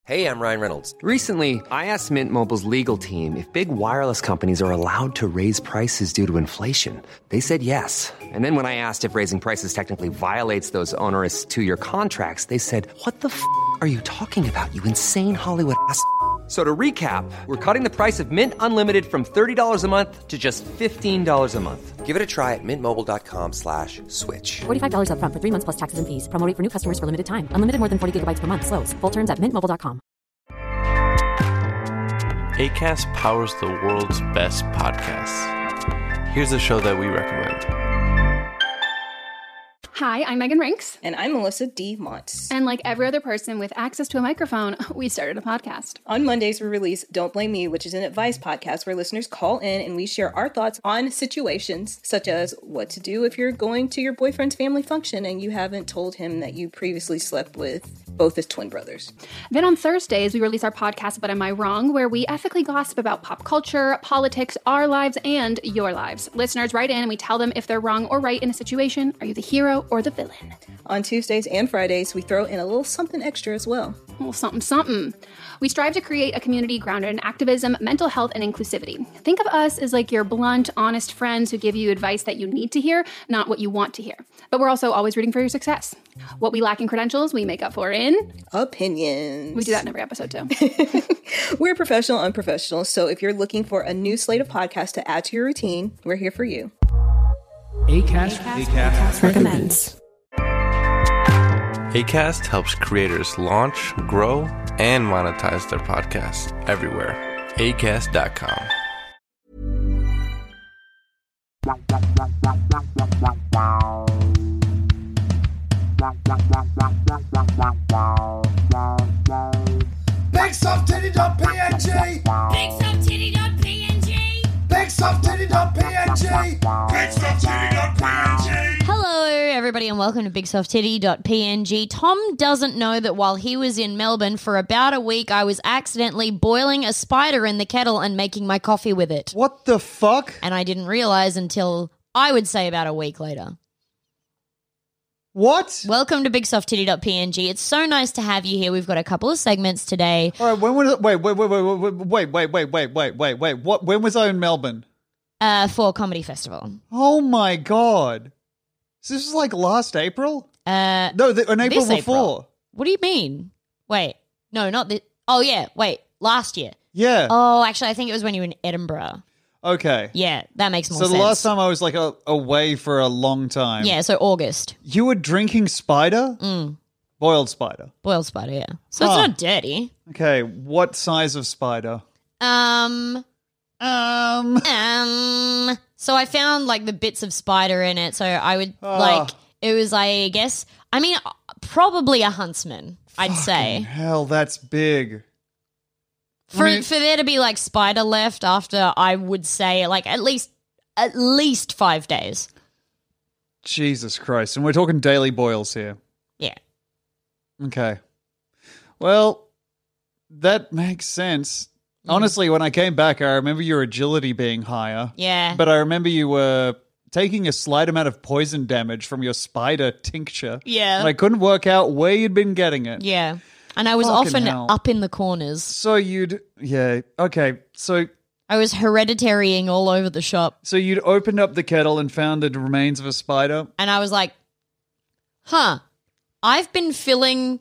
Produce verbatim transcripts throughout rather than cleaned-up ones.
Hey, I'm Ryan Reynolds. Recently, I asked Mint Mobile's legal team if big wireless companies are allowed to raise prices due to inflation. They said yes. And then when I asked if raising prices technically violates those onerous two-year contracts, they said, what the f*** are you talking about, you insane Hollywood ass f- So to recap, we're cutting the price of Mint Unlimited from thirty dollars a month to just fifteen dollars a month. Give it a try at mintmobile.com slash switch. forty-five dollars up front for three months plus taxes and fees. Promo rate for new customers for limited time. Unlimited more than forty gigabytes per month. Slows full terms at mint mobile dot com. Acast powers the world's best podcasts. Here's a show that we recommend. Hi, I'm Megan Rinks. And I'm Melissa D. Montz. And like every other person with access to a microphone, we started a podcast. On Mondays, we release Don't Blame Me, which is an advice podcast where listeners call in and we share our thoughts on situations such as what to do if you're going to your boyfriend's family function and you haven't told him that you previously slept with both his twin brothers. Then on Thursdays, we release our podcast, But Am I Wrong?, where we ethically gossip about pop culture, politics, our lives, and your lives. Listeners write in and we tell them if they're wrong or right in a situation. Are you the hero or the villain? On Tuesdays and Fridays, we throw in a little something extra as well. A little something, something. We strive to create a community grounded in activism, mental health, and inclusivity. Think of us as like your blunt, honest friends who give you advice that you need to hear, not what you want to hear. But we're also always rooting for your success. What we lack in credentials, we make up for in... opinions. We do that in every episode, too. We're professional, unprofessional, so if you're looking for a new slate of podcasts to add to your routine, we're here for you. Acast, Acast, Acast recommends. Acast helps creators launch, grow, and monetize their podcasts everywhere. Acast dot com. BigSoftTitty.png BigSoftTitty.png BigSoftTitty.png BigSoftTitty.png Hello, everybody, and welcome to BigSoftTitty.png. Tom doesn't know that while he was in Melbourne for about a week, I was accidentally boiling a spider in the kettle and making my coffee with it. What the fuck? And I didn't realize until, I would say, about a week later. What? Welcome to BigSoftTitty.png. It's so nice to have you here. We've got a couple of segments today. All right, when was it? Wait, wait, wait, wait, wait, wait, wait, wait, wait, wait, wait, wait. What? When was I in Melbourne? Uh, for Comedy Festival. Oh my god! So this was like last April? Uh, no, the, in April this before. April. What do you mean? Wait, no, not this. Oh yeah, wait, last year. Yeah. Oh, actually, I think it was when you were in Edinburgh. Okay. Yeah, that makes more so sense. So the last time I was like a, away for a long time. Yeah, so August. You were drinking spider? Mm. Boiled spider. Boiled spider, yeah. So huh. it's not dirty. Okay, what size of spider? Um... Um... Um... So I found, like, the bits of spider in it, so I would, oh. like, it was, I guess, I mean, probably a huntsman, I'd Fucking say. hell, that's big. For I mean, for there to be like spider left after, I would say like at least at least five days. Jesus Christ. And we're talking daily boils here. Yeah. Okay. Well, that makes sense. Mm. Honestly, when I came back, I remember your agility being higher. Yeah. But I remember you were taking a slight amount of poison damage from your spider tincture. Yeah. And I couldn't work out where you'd been getting it. Yeah. And I was Fucking often hell. up in the corners. So you'd, yeah, okay. So I was hereditarying all over the shop. So you'd opened up the kettle and found the remains of a spider? And I was like, huh, I've been filling,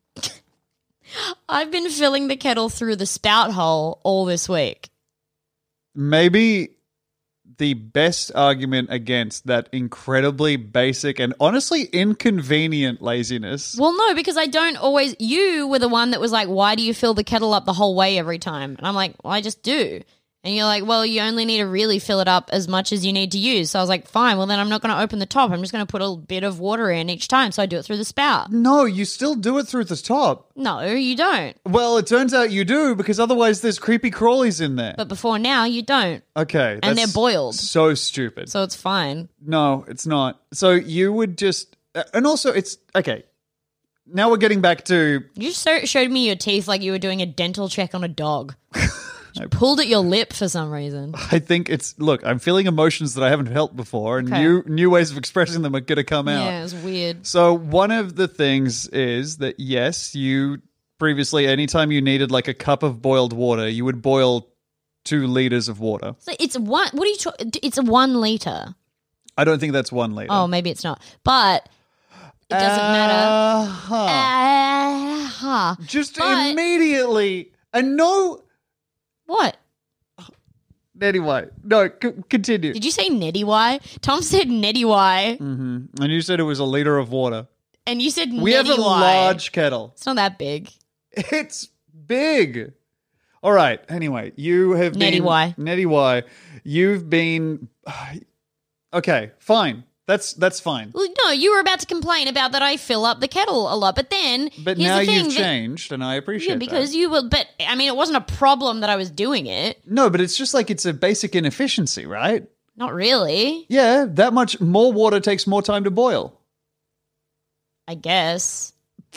I've been filling the kettle through the spout hole all this week. Maybe the best argument against that incredibly basic and honestly inconvenient laziness. Well, no, because I don't always... You were the one that was like, why do you fill the kettle up the whole way every time? And I'm like, well, I just do. And you're like, well, you only need to really fill it up as much as you need to use. So I was like, fine, well, then I'm not going to open the top. I'm just going to put a bit of water in each time. So I do it through the spout. No, you still do it through the top. No, you don't. Well, it turns out you do because otherwise there's creepy crawlies in there. But before now, you don't. Okay. And they're boiled. So stupid. So it's fine. No, it's not. So you would just... And also, it's... Okay. Now we're getting back to... You just showed me your teeth like you were doing a dental check on a dog. You pulled at your lip for some reason. I think it's... Look, I'm feeling emotions that I haven't felt before, and Okay. new new ways of expressing them are going to come out. Yeah, it was weird. So one of the things is that, yes, you previously, anytime you needed like a cup of boiled water, you would boil two liters of water. So it's one. What are you? Try- it's one liter. I don't think that's one liter. Oh, maybe it's not. But it doesn't matter. Uh-huh. Uh-huh. Just But- immediately. And no. What? Anyway, no, c- continue. Did you say Netty Y? Tom said Netty Y, Mm-hmm. And you said it was a liter of water. and you said We Netty have a Y. large kettle. It's not that big. It's big. All right. Anyway, you have Netty been Y. Netty Y. You've been okay. Fine. That's that's fine. Well, no, you were about to complain about that I fill up the kettle a lot, but then But here's now the thing you've that- changed, and I appreciate Yeah, because that. you were. But I mean, it wasn't a problem that I was doing it. No, but it's just like it's a basic inefficiency, right? Not really. Yeah, that much more water takes more time to boil. I guess.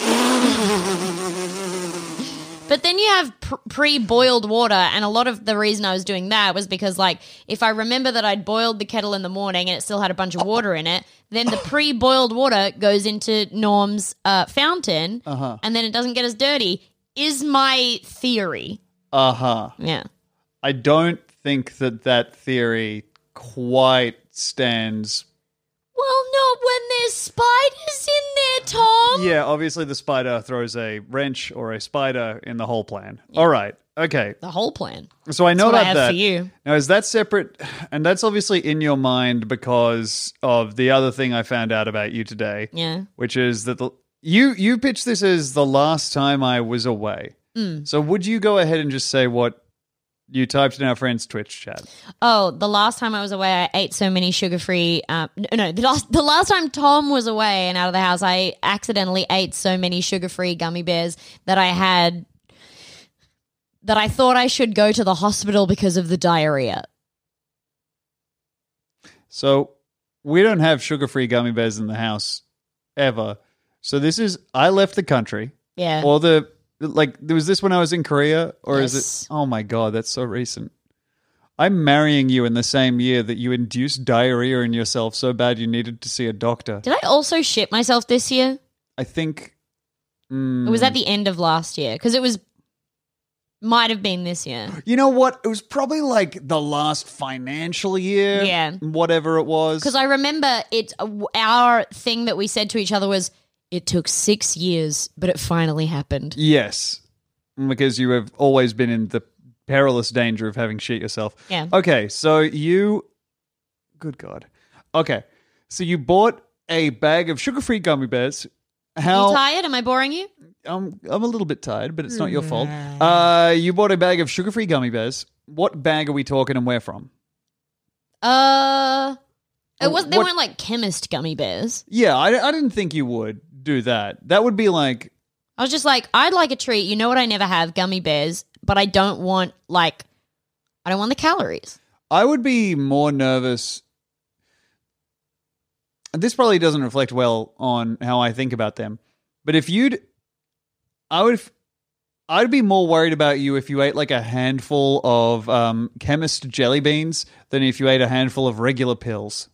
But then you have pr- pre-boiled water, and a lot of the reason I was doing that was because, like, if I remember that I'd boiled the kettle in the morning and it still had a bunch of water in it, then the pre-boiled water goes into Norm's uh, fountain, Uh-huh. and then it doesn't get as dirty, is my theory. Uh-huh. Yeah. I don't think that that theory quite stands. Well, not when there's spiders in there, Tom. Yeah, obviously the spider throws a wrench or a spider in the whole plan. All right. Okay. The whole plan. So I know That's what I about have that. for you. Now, is that separate? And that's obviously in your mind because of the other thing I found out about you today. Yeah. Which is that the, you you pitched this as the last time I was away. Mm. So would you go ahead and just say what you typed in our friend's Twitch chat? Oh, the last time I was away, I ate so many sugar-free. Um, no, no, the last the last time Tom was away and out of the house, I accidentally ate so many sugar-free gummy bears that I had that I thought I should go to the hospital because of the diarrhea. So we don't have sugar-free gummy bears in the house ever. So this is I left the country. Yeah. Or the like was this when I was in Korea or is Yes. it oh my god, that's so recent. I'm marrying you in the same year that you induced diarrhea in yourself so bad you needed to see a doctor. Did I also shit myself this year? I think mm, It was at the end of last year because it was might have been this year. you know what? It was probably like the last financial year. Yeah. Whatever it was. Because I remember it. Our thing that we said to each other was, "It took six years, but it finally happened." Yes. Because you have always been in the perilous danger of having shit yourself. Yeah. Okay, so you good God. Okay. So you bought a bag of sugar-free gummy bears. Are How you tired? Am I boring you? I'm I'm a little bit tired, but it's not your fault. Uh you bought a bag of sugar-free gummy bears. What bag are we talking and where from? Uh, it was. They What- weren't like chemist gummy bears. Yeah, I, I didn't think you would do that. That would be like I was just like, I'd like a treat. You know what? I never have gummy bears, but I don't want like, I don't want the calories. I would be more nervous. This probably doesn't reflect well on how I think about them. But if you'd, I would, I'd be more worried about you if you ate like a handful of um, chemist jelly beans than if you ate a handful of regular pills.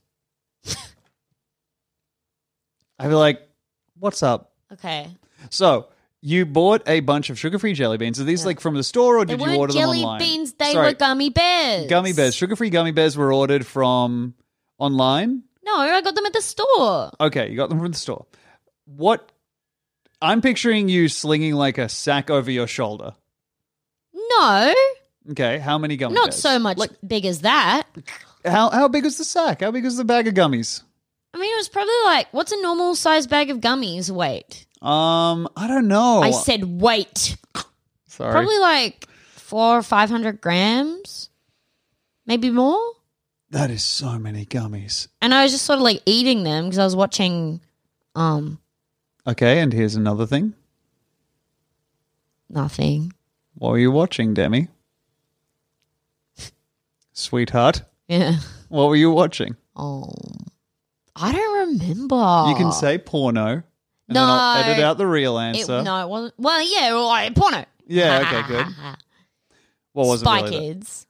I'd be like, what's up? Okay. So you bought a bunch of sugar-free jelly beans. Are these like from the store or They did you weren't order jelly them online? beans. They Sorry, were gummy bears. gummy bears. Sugar-free gummy bears were ordered from online? No, I got them at the store. Okay, you got them from the store. What? I'm picturing you slinging like a sack over your shoulder. No, Okay, how many gummy not bears? so much Like, big as that. how how big is the sack? How big is the bag of gummies? I mean, it was probably like, what's a normal size bag of gummies weight? Um, I don't know. I said weight. Sorry. Probably like four or five hundred grams, maybe more. That is so many gummies. And I was just sort of like eating them because I was watching, um, Okay, and here's another thing. nothing. What were you watching, Demi? Sweetheart, Yeah. what were you watching? Oh, I don't remember. You can say porno, and then I'll No. edit out the real It, answer. no, it wasn't. Well, yeah, well, like, porno. Yeah, okay, good. What was Spy it really? Kids.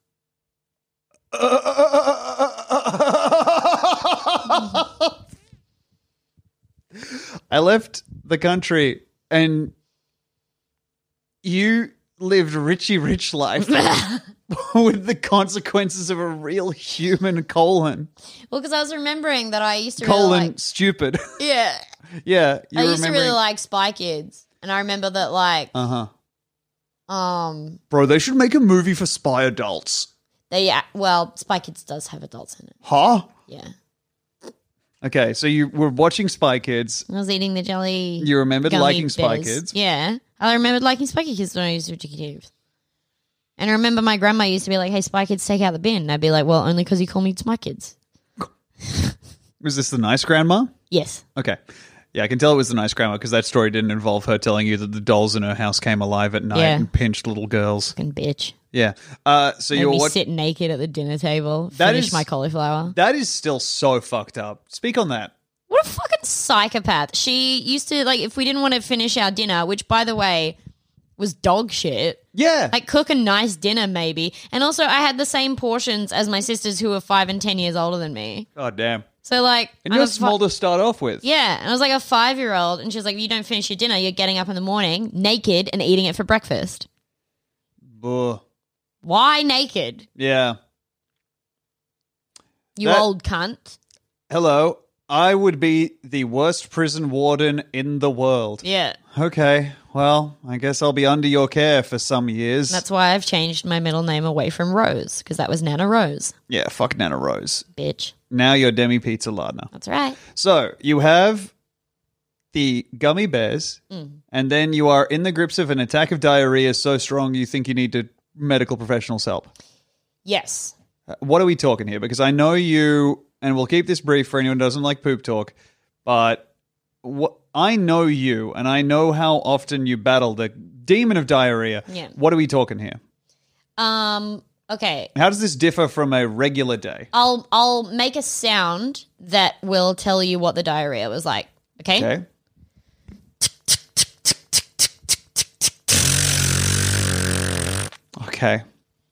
I left the country and you lived Richie Rich life with the consequences of a real human colon. Well, because I was remembering that I used to really Colon like, stupid. yeah, yeah. You I were used to really remembering- like Spy Kids, and I remember that like, Uh-huh. um, Bro, they should make a movie for spy adults. they yeah, well, Spy Kids does have adults in it. Huh? Yeah, Okay, so you were watching Spy Kids. I was eating the jelly. You remembered gummy liking Spy bears. Kids. Yeah, I remembered liking Spy Kids when I used to Kids. And I remember my grandma used to be like, "Hey, Spy Kids, take out the bin." And I'd be like, "Well, only because you call me Spy Kids." Was this the nice grandma? Yes. Okay. Yeah, I can tell it was the nice grandma because that story didn't involve her telling you that the dolls in her house came alive at night Yeah. and pinched little girls. Fucking bitch. Yeah. Uh, so Made you were me watching. sit naked at the dinner table. That Finish is- my cauliflower. That is still so fucked up. Speak on that. What a fucking psychopath. She used to, like, if we didn't want to finish our dinner, which, by the way, was dog shit, Yeah. like, cook a nice dinner, maybe. And also, I had the same portions as my sisters who were five and ten years older than me. God damn. So, like... And I'm you're a fi- small to start off with. Yeah, and I was like a five-year-old, and she was like, if you don't finish your dinner, you're getting up in the morning, naked, and eating it for breakfast. Ugh. Why naked? Yeah. You That- old cunt. Hello. I would be the worst prison warden in the world. Yeah. Okay. Well, I guess I'll be under your care for some years. That's why I've changed my middle name away from Rose, because that was Nana Rose, Yeah, fuck Nana Rose. bitch. Now you're Demi Pizza Ladna. That's right. So you have the gummy bears, Mm. and then you are in the grips of an attack of diarrhea so strong you think you need to medical professionals' help. Yes. Uh, What are we talking here? Because I know you, and we'll keep this brief for anyone who doesn't like poop talk, but what I know you, and I know how often you battle the demon of diarrhea. Yeah. What are we talking here? Um. Okay. How does this differ from a regular day? I'll I'll make a sound that will tell you what the diarrhea was like. Okay. Okay. Okay.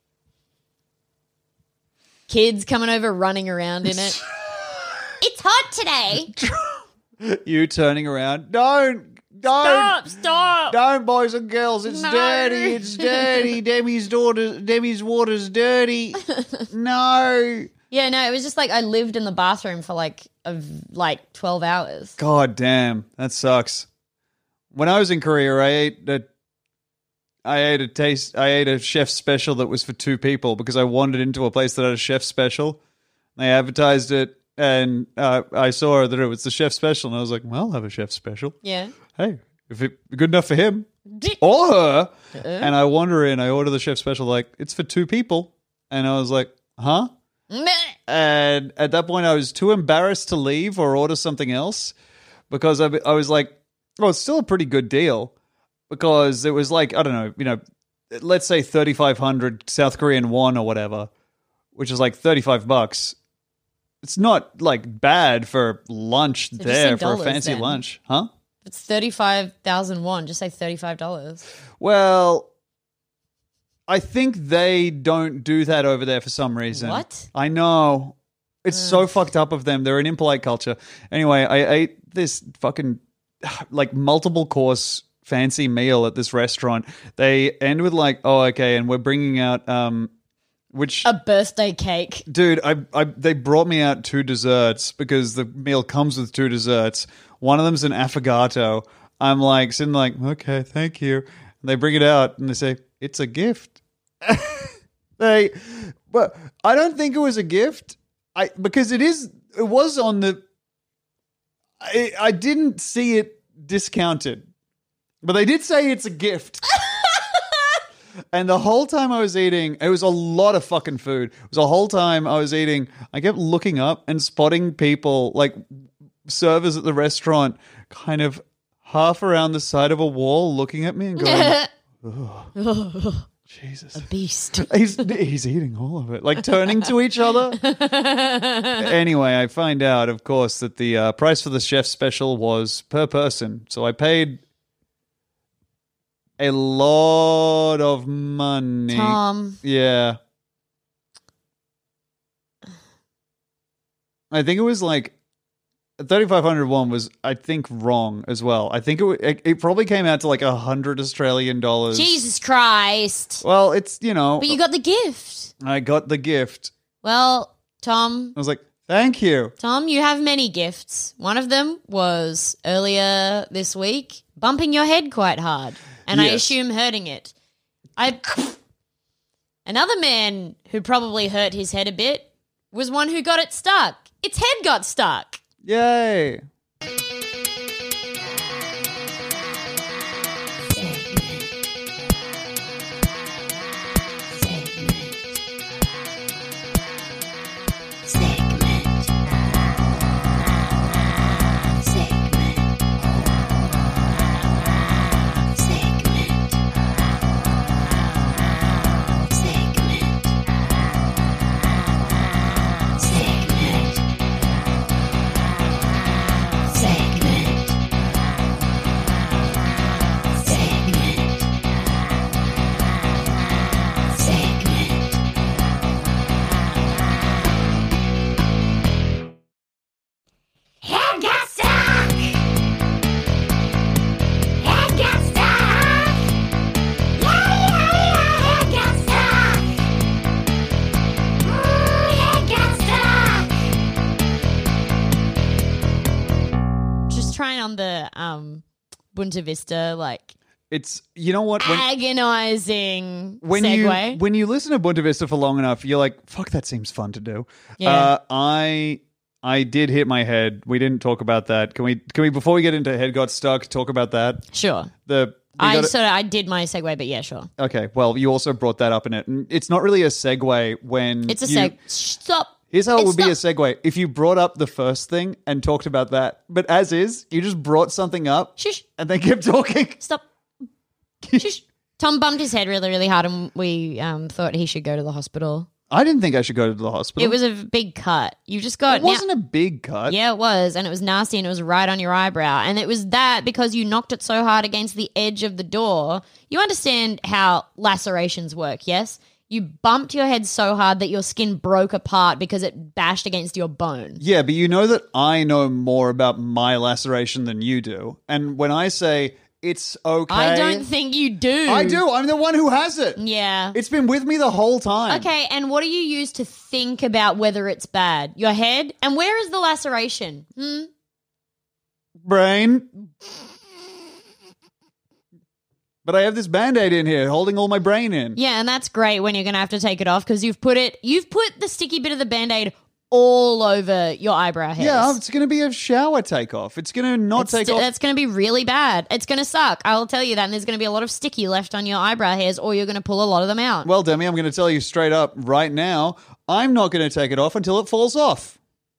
Kids coming over, running around in it. It's hot today. You turning around. Don't. Don't. Stop! Stop! Don't, boys and girls. It's No. dirty. It's dirty. Demi's daughter. Demi's water's dirty. No. Yeah, no, it was just like I lived in the bathroom for like a, like twelve hours. God damn, that sucks. When I was in Korea, I ate a, I ate a taste. I ate a chef special that was for two people because I wandered into a place that had a chef special. They advertised it, and uh, I saw that it was the chef special, and I was like, "Well, I'll have a chef special." Yeah. Hey, if it good enough for him or her, and I wander in, I order the chef special. Like it's for two people, and I was like, "Huh." Meh. And at that point, I was too embarrassed to leave or order something else because I, I was like, well, it's still a pretty good deal because it was like, I don't know, you know, let's say thirty-five hundred South Korean won or whatever, which is like thirty-five bucks. It's not like bad for lunch just there in for a dollars fancy then. lunch, huh? It's thirty-five thousand won. Just say thirty-five dollars. Well, I think they don't do that over there for some reason. What? I know. It's so fucked up of them. They're an impolite culture. Anyway, I ate this fucking like multiple course fancy meal at this restaurant. They end with like, oh, okay, and we're bringing out um which A birthday cake. dude, I, I they brought me out two desserts because the meal comes with two desserts. One of them's an affogato. I'm like sitting like, okay, thank you. And they bring it out and they say, it's a gift. they but I don't think it was a gift. I because it is it was on the I, I didn't see it discounted. But they did say it's a gift. And the whole time I was eating, it was a lot of fucking food. It was the whole time I was eating, I kept looking up and spotting people, like servers at the restaurant, kind of half around the side of a wall looking at me and going, oh, Jesus. A beast. He's, he's eating all of it, like turning to each other. Anyway, I find out, of course, that the uh, price for the chef special was per person. So I paid a lot of money. Tom. Yeah. I think it was like thirty-five hundred one was, I think, wrong as well. I think it, it, it probably came out to like a hundred Australian dollars. Jesus Christ. Well, it's, you know. But you got the gift. I got the gift. Well, Tom. I was like, thank you. Tom, you have many gifts. One of them was earlier this week, bumping your head quite hard. And I Yes. assume hurting it. I. Another man who probably hurt his head a bit was one who got it stuck. Its head got stuck. Yay. Head got stuck! Head got stuck! Yeah, yeah, yeah, head got stuck! Mm, head got stuck! Just trying on the um, Bunta Vista, like, It's, you know what? When, agonizing when segue. you when you listen to Bunta Vista for long enough, you're like, fuck, that seems fun to do. Yeah. Uh, I I did hit my head. We didn't talk about that. Can we, Can we before we get into Head Got Stuck, talk about that? Sure. The we I gotta- sort of I did my segue, but yeah, sure. Okay, well, you also brought that up in it. And it's not really a segue when It's a you- seg. Stop. Here's how it It's would be a not- segue. If you brought up the first thing and talked about that, but as is, you just brought something up Shush. and then kept talking. Stop. Shush. Tom bumped his head really, really hard, and we um, thought he should go to the hospital. I didn't think I should go to the hospital. It was a big cut. You just got It wasn't a big cut. Yeah, it was, and it was nasty, and it was right on your eyebrow, and it was that because you knocked it so hard against the edge of the door. You understand how lacerations work, yes? You bumped your head so hard that your skin broke apart because it bashed against your bone. Yeah, but you know that I know more about my laceration than you do. And when I say it's okay, I don't think you do. I do. I'm the one who has it. Yeah. It's been with me the whole time. Okay, and what do you use to think about whether it's bad? Your head? And where is the laceration? Hmm? Brain. But I have this Band-Aid in here holding all my brain in. Yeah, and that's great when you're going to have to take it off because you've put it, you've put the sticky bit of the Band-Aid all over your eyebrow hairs. Yeah, it's going to be a shower takeoff. It's going to not It's take st- off. That's going to be really bad. It's going to suck. I'll tell you that. And there's going to be a lot of sticky left on your eyebrow hairs, or you're going to pull a lot of them out. Well, Demi, I'm going to tell you straight up right now, I'm not going to take it off until it falls off.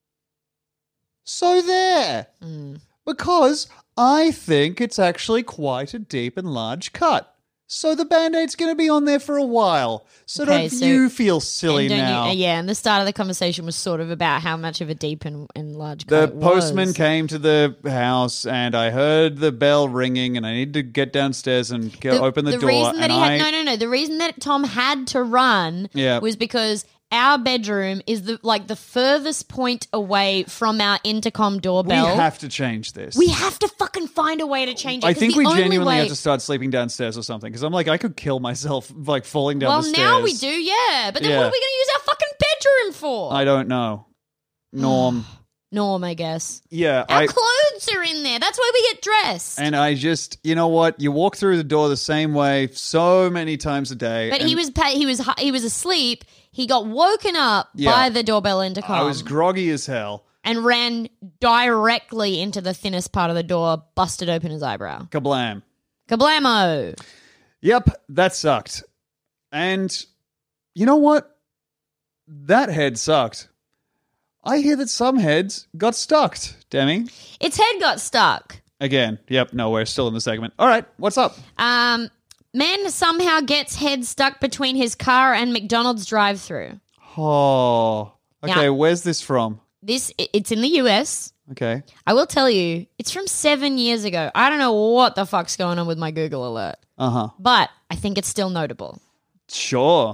So there. Mm. Because I think it's actually quite a deep and large cut. So the Band-Aid's going to be on there for a while. So Okay, don't so- you feel silly And don't you- now. uh, yeah, and the start of the conversation was sort of about how much of a deep and, and large The cut it postman was. came to the house and I heard the bell ringing and I needed to get downstairs and go open the, door. reason that and he I, had no, no, no. The reason that Tom had to run Yeah. was because our bedroom is the like the furthest point away from our intercom we doorbell. have to change this. We have to fucking find a way to change it. I 'cause think the we only genuinely way- have to start sleeping downstairs or something because I'm like, I could kill myself like falling down Well, the stairs. now we do, yeah. But then Yeah. what are we going to use our fucking bedroom for? I don't know. Norm. Norm, I guess. Yeah. Our I, clothes are in there. That's why we get dressed. and I just, you know what? You walk through the door the same way so many times a day. But and he was pa- he was hu- he was asleep. He got woken up Yeah. by the doorbell intercom. I was groggy as hell. and ran directly into the thinnest part of the door, busted open his eyebrow. Kablam. Kablamo! Yep, that sucked. And you know what? That head sucked. I hear that some heads got stuck, Demi. Its head got stuck. Again, yep, no, we're still in the segment. All right, what's up? Um, man somehow gets head stuck between his car and McDonald's drive-thru. Oh, okay, Yeah. where's this from? This it's in the U S. Okay. I will tell you, it's from seven years ago. I don't know what the fuck's going on with my Google alert, Uh-huh. but I think it's still notable. Sure.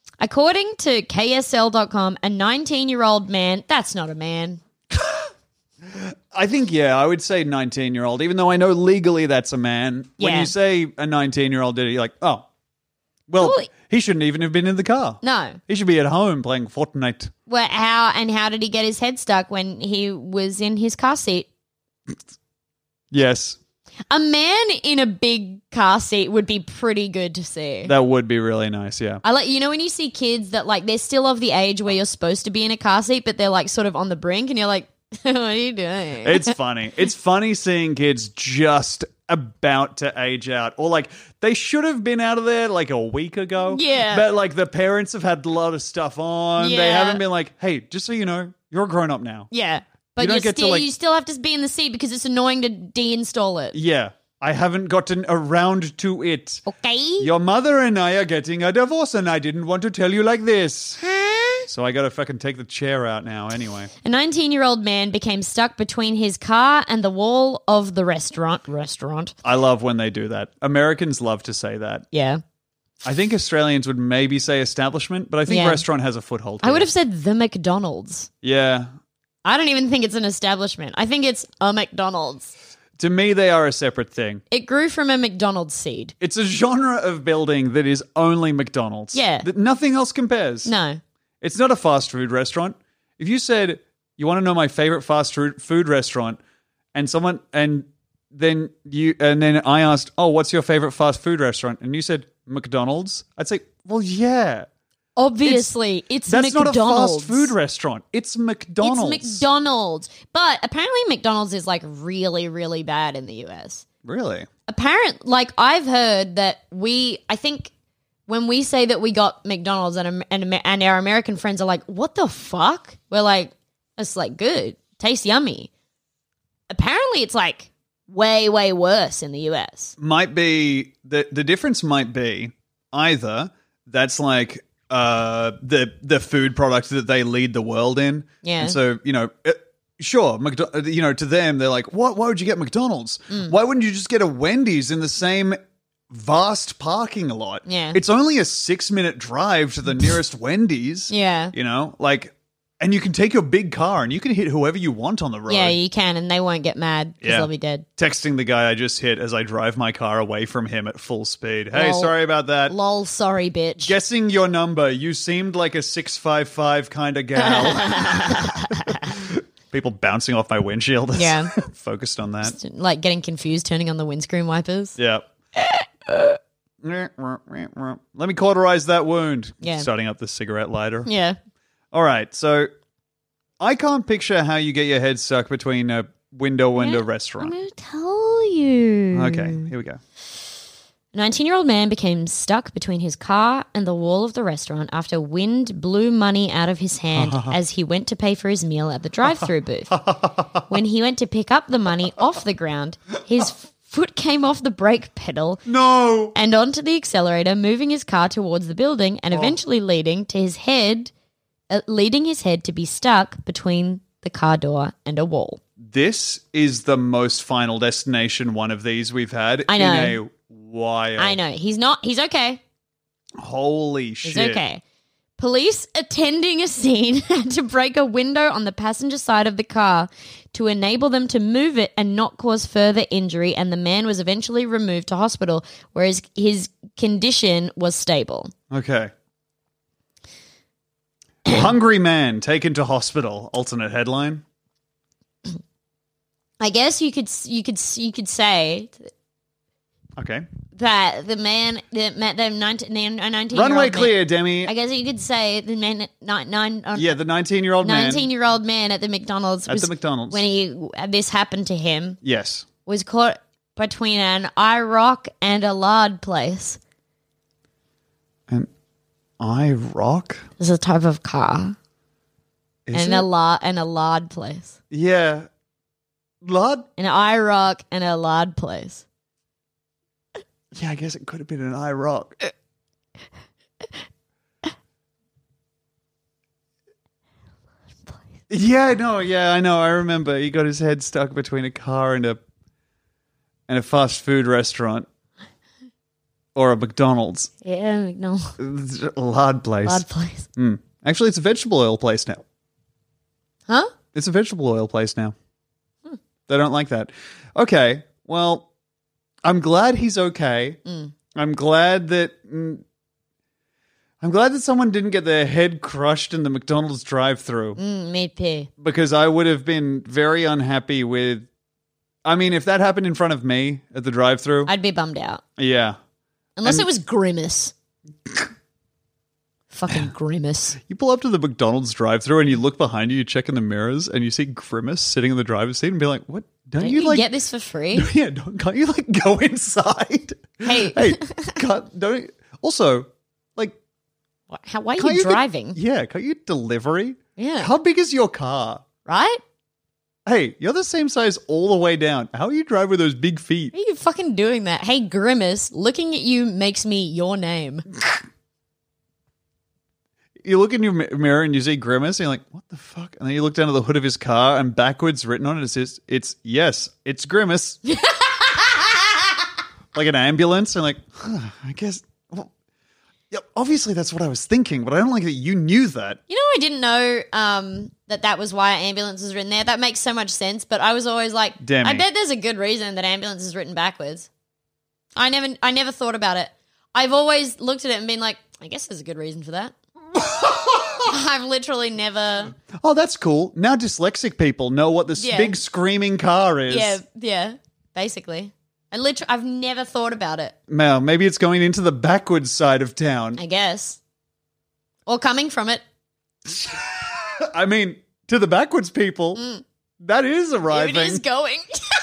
According to K S L dot com, a nineteen-year-old man, that's not a man. I think, yeah, I would say nineteen-year-old, even though I know legally that's a man. When Yeah. you say a nineteen-year-old did it, you're like, oh, well, Well, he shouldn't even have been in the car. No. He should be at home playing Fortnite. Well, how and how did he get his head stuck when he was in his car seat? Yes, A man in a big car seat would be pretty good to see. that would be really nice, yeah. I like, you know, when you see kids that like they're still of the age where you're supposed to be in a car seat, but they're like sort of on the brink, and you're like, what are you doing? It's funny. It's funny seeing kids just about to age out, or like they should have been out of there like a week ago. Yeah. But like the parents have had a lot of stuff on. They Yeah. haven't been like, hey, just so you know, you're a grown up now. Yeah, but You you don't get to, still like- you still have to be in the seat because it's annoying to deinstall it. Yeah. I haven't gotten around to it. Okay. Your mother and I are getting a divorce, and I didn't want to tell you like this. So I gotta fucking take the chair out now anyway. A nineteen-year-old man became stuck between his car and the wall of the restaurant. Restaurant. I love when they do that. Americans love to say that. Yeah. I think Australians would maybe say establishment, but I think Yeah. restaurant has a foothold. I would here. have said the McDonald's. Yeah. I don't even think it's an establishment. I think it's a McDonald's. To me, they are a separate thing. It grew from a McDonald's seed. It's a genre of building that is only McDonald's. Yeah. That nothing else compares. No. It's not a fast food restaurant. If you said, you want to know my favorite fast food food restaurant, and someone, and then you, and then I asked, oh, what's your favorite fast food restaurant? And you said McDonald's. I'd say, well, yeah. Obviously, it's, That's McDonald's. not a fast food restaurant. It's McDonald's. It's McDonald's. But apparently McDonald's is like really, really bad in the U S. Really? Apparent, like I've heard that we, I think when we say that we got McDonald's and, and, and our American friends are like, what the fuck? We're like, it's like good. Tastes yummy. Apparently it's like way, way worse in the U S. Might be, the, the difference might be either that's like, uh the the food product that they lead the world in. Yeah. And so, you know, uh, sure, McDo- you know, to them they're like, "What why would you get McDonald's? Mm. Why wouldn't you just get a Wendy's in the same vast parking lot?" Yeah. It's only a six minute drive to the nearest Wendy's. Yeah. You know, like, and you can take your big car and you can hit whoever you want on the road. Yeah, you can, and they won't get mad because Yeah. they'll be dead. Texting the guy I just hit as I drive my car away from him at full speed. Hey, Lol. sorry about that. Lol, sorry, bitch. Guessing your number, you seemed like a six five five kind of gal. People bouncing off my windshield. Yeah. Focused on that. Like getting confused, turning on the windscreen wipers. Yeah. Let me cauterize that wound. Yeah. Starting up the cigarette lighter. Yeah. All right. So I can't picture how you get your head stuck between a window and a restaurant. I'm going to tell you. Okay. Here we go. A nineteen-year-old man became stuck between his car and the wall of the restaurant after wind blew money out of his hand as he went to pay for his meal at the drive-thru booth. When he went to pick up the money off the ground, his foot came off the brake pedal No. and onto the accelerator, moving his car towards the building and eventually leading to his head, uh, leading his head to be stuck between the car door and a wall. This is the most Final Destination one of these we've had I know. in a while. I know. He's not, he's okay. Holy He's shit. okay. Police attending a scene had to break a window on the passenger side of the car to enable them to move it and not cause further injury, and the man was eventually removed to hospital, whereas his condition was stable. Okay. Hungry man taken to hospital. Alternate headline. I guess you could you could you could say Okay. that the man the man the nineteen a nineteen Runway clear, Demi. I guess you could say the man nine nine uh, Yeah, the nineteen-year-old man. nineteen-year-old man at the McDonald's At was, the McDonald's. when he this happened to him Yes. was caught between an IROC and a lard place. An IROC? It's a type of car. Is and it? a lard and a lard place. Yeah. Lard? An IROC and a lard place. Yeah, I guess it could have been an IROC. Yeah, no, yeah, I know. I remember he got his head stuck between a car and a and a fast food restaurant or a McDonald's. Yeah, McDonald's. It's a lard place. Lard place. Mm. Actually, it's a vegetable oil place now. Huh? It's a vegetable oil place now. They don't like that. Okay, well, I'm glad he's okay. Mm. I'm glad that mm, I'm glad that someone didn't get their head crushed in the McDonald's drive-thru. Mm, me too. Because I would have been very unhappy with. I mean, if that happened in front of me at the drive-thru, I'd be bummed out. Yeah. Unless And- it was Grimace. Fucking Grimace. You pull up to the McDonald's drive-thru and you look behind you, you check in the mirrors, and you see Grimace sitting in the driver's seat and be like, "What? Don't, Don't you, you like get this for free? Yeah, don't, can't you like go inside? Hey, hey, can't, don't. Also, like, Wha- How, why are can't you get- driving? yeah, can't you delivery? Yeah. How big is your car? Right? Hey, you're the same size all the way down. How are you drive with those big feet? How are you fucking doing that? Hey, Grimace, looking at you makes me your name. You look in your mi- mirror and you see Grimace, and you're like, "What the fuck?" And then you look down at the hood of his car, and backwards written on it, it says, "It's yes, it's Grimace." Like an ambulance, and like, huh, I guess. Well, yeah, obviously that's what I was thinking, but I don't like that you knew that. You know, I didn't know um, that that was why ambulance is written there. That makes so much sense, but I was always like, Demi. I bet there's a good reason that ambulance is written backwards. I never, I never thought about it. I've always looked at it and been like, I guess there's a good reason for that. I've literally never. Oh, that's cool. Now dyslexic people know what this Yeah. big screaming car is. Yeah, yeah, basically. I literally, I've never thought about it. Now, maybe it's going into the backwards side of town. I guess, or coming from it. I mean, to the backwards people, that is arriving. It is going.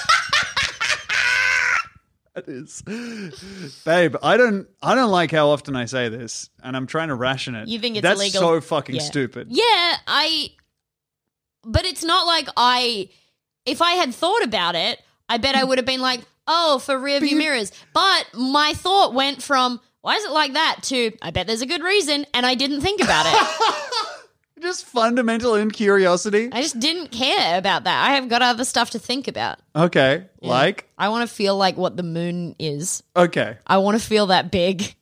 It is. Babe, I don't I don't like how often I say this, and I'm trying to ration it. You think it's That's illegal? so fucking Yeah. stupid. Yeah, I. But it's not like I. If I had thought about it, I bet I would have been like, "Oh, for rear view mirrors." But my thought went from "Why is it like that?" to "I bet there's a good reason," and I didn't think about it. Just fundamental incuriosity. I just didn't care about that. I have got other stuff to think about. Okay, Yeah. like? I want to feel like what the moon is. Okay. I want to feel that big.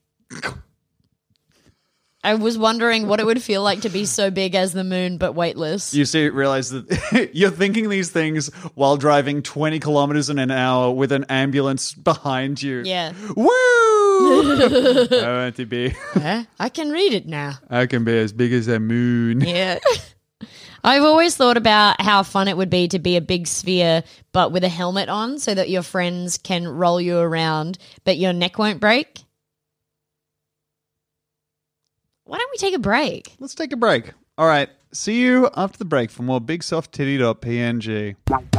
I was wondering what it would feel like to be so big as the moon, but weightless. You see, realize that you're thinking these things while driving twenty kilometers in an hour with an ambulance behind you. Yeah. Woo! I want to be. Huh? I can read it now. I can be as big as a moon. Yeah. I've always thought about how fun it would be to be a big sphere, but with a helmet on so that your friends can roll you around, but your neck won't break. Why don't we take a break? Let's take a break. All right. See you after the break for more big soft titty dot p n g.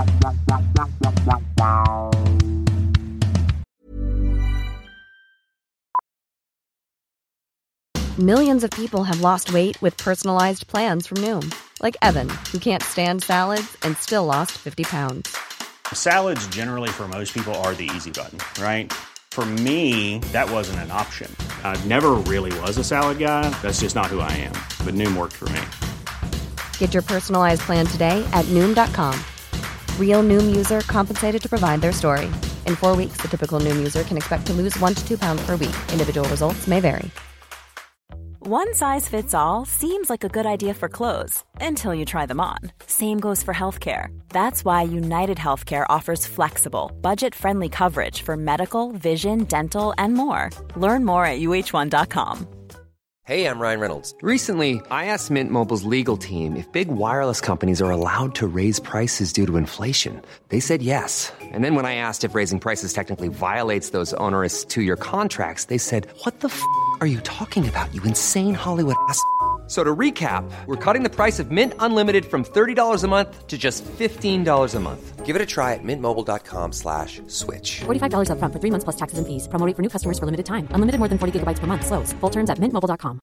Millions of people have lost weight with personalized plans from Noom, like Evan, who can't stand salads and still lost fifty pounds. Salads generally for most people are the easy button, right? For me, that wasn't an option. I never really was a salad guy. That's just not who I am. But Noom worked for me. Get your personalized plan today at Noom dot com. Real Noom user compensated to provide their story. In four weeks, the typical Noom user can expect to lose one to two pounds per week. Individual results may vary. One size fits all seems like a good idea for clothes until you try them on. Same goes for healthcare. That's why United Healthcare offers flexible, budget-friendly coverage for medical, vision, dental, and more. Learn more at U H one dot com. Hey, I'm Ryan Reynolds. Recently, I asked Mint Mobile's legal team if big wireless companies are allowed to raise prices due to inflation. They said yes. And then when I asked if raising prices technically violates those onerous two-year contracts, they said, "What the f*** are you talking about, you insane Hollywood ass?" So to recap, we're cutting the price of Mint Unlimited from thirty dollars a month to just fifteen dollars a month. Give it a try at mintmobile.com slash switch. forty-five dollars up front for three months plus taxes and fees. Promo rate for new customers for limited time. Unlimited more than forty gigabytes per month. Slows full terms at mint mobile dot com.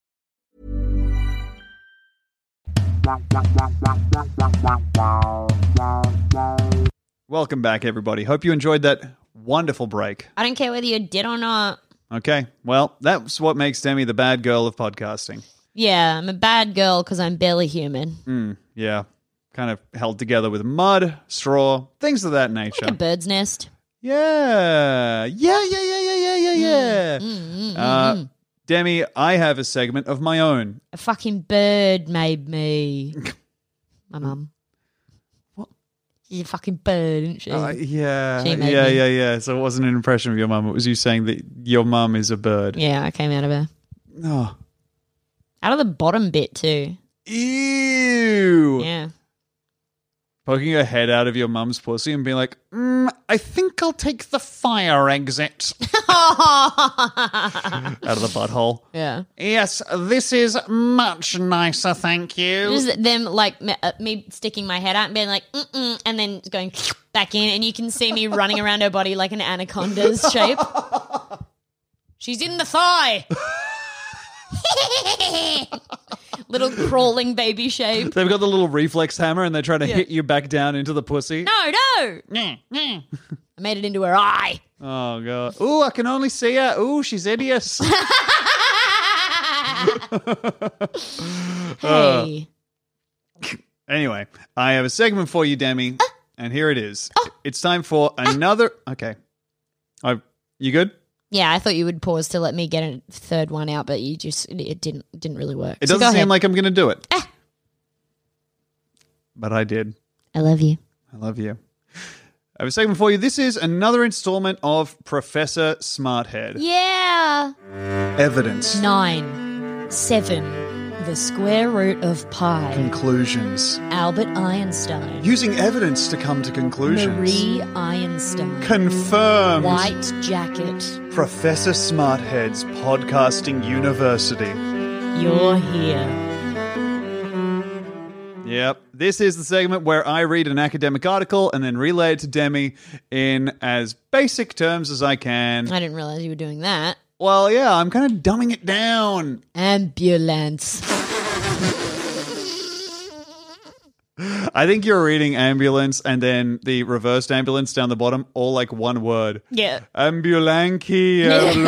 Welcome back, everybody. Hope you enjoyed that wonderful break. I don't care whether you did or not. Okay, well, that's what makes Demi the bad girl of podcasting. Yeah, I'm a bad girl because I'm barely human. Mm, yeah, kind of held together with mud, straw, things of that nature. Like a bird's nest. Yeah, yeah, yeah, yeah, yeah, yeah, yeah, yeah. Mm, mm, mm, uh, mm. Demi, I have a segment of my own. A fucking bird made me. My mum. What? She's a fucking bird, isn't she? Uh, yeah, She made yeah, me. yeah, yeah. So it wasn't an impression of your mum. It was you saying that your mum is a bird. Yeah, I came out of her. Oh. Out of the bottom bit too. Ew. Yeah. Poking your head out of your mum's pussy and being like, mm, I think I'll take the fire exit. Out of the butthole. Yeah. Yes, this is much nicer, thank you. Just them like me, uh, me sticking my head out and being like, mm-mm, and then going back in, and you can see me running around her body like an anaconda's shape. She's in the thigh. Little crawling baby shape. They've got the little reflex hammer and they're trying to Yeah. hit you back down into the pussy. No, no. I made it into her eye. Oh, God. Ooh, I can only see her. Ooh, she's hideous. Hey. Uh, anyway, I have a segment for you, Demi, and here it is. It's time for another... Okay. I, you good? Yeah, I thought you would pause to let me get a third one out, but you just it didn't didn't really work. It So doesn't go seem ahead. like I'm going to do it. But I did. I love you. I love you. I have a segment for you. This is another installment of Professor Smarthead. Yeah. Evidence. Nine, seven, the square root of pi. Conclusions. Albert Einstein. Using evidence to come to conclusions. Marie Einstein. Confirmed. White jacket. Professor Smarthead's Podcasting University. You're here. Yep. This is the segment where I read an academic article and then relay it to Demi in as basic terms as I can. I didn't realize you were doing that. Well, yeah, I'm kind of dumbing it down. Ambulance. I think you're reading ambulance and then the reversed ambulance down the bottom, all like one word. Yeah. Ambulanky.